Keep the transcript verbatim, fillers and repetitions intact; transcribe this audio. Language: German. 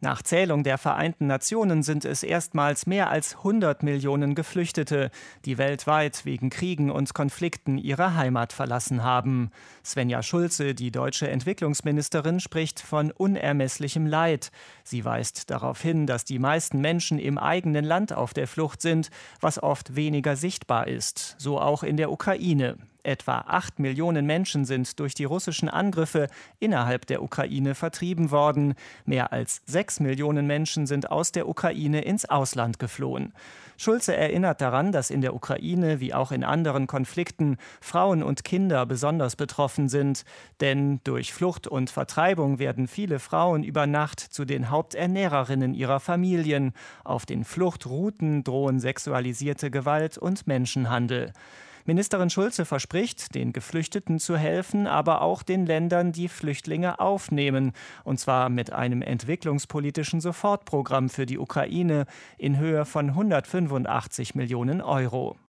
Nach Zählung der Vereinten Nationen sind es erstmals mehr als hundert Millionen Geflüchtete, die weltweit wegen Kriegen und Konflikten ihre Heimat verlassen haben. Svenja Schulze, die deutsche Entwicklungsministerin, spricht von unermesslichem Leid. Sie weist darauf hin, dass die meisten Menschen im eigenen Land auf der Flucht sind, was oft weniger sichtbar ist, so auch in der Ukraine. Etwa acht Millionen Menschen sind durch die russischen Angriffe innerhalb der Ukraine vertrieben worden. Mehr als sechs Millionen Menschen sind aus der Ukraine ins Ausland geflohen. Schulze erinnert daran, dass in der Ukraine wie auch in anderen Konflikten Frauen und Kinder besonders betroffen sind. Denn durch Flucht und Vertreibung werden viele Frauen über Nacht zu den Haupternährerinnen ihrer Familien. Auf den Fluchtrouten drohen sexualisierte Gewalt und Menschenhandel. Ministerin Schulze verspricht, den Geflüchteten zu helfen, aber auch den Ländern, die Flüchtlinge aufnehmen. Und zwar mit einem entwicklungspolitischen Sofortprogramm für die Ukraine in Höhe von hundertfünfundachtzig Millionen Euro.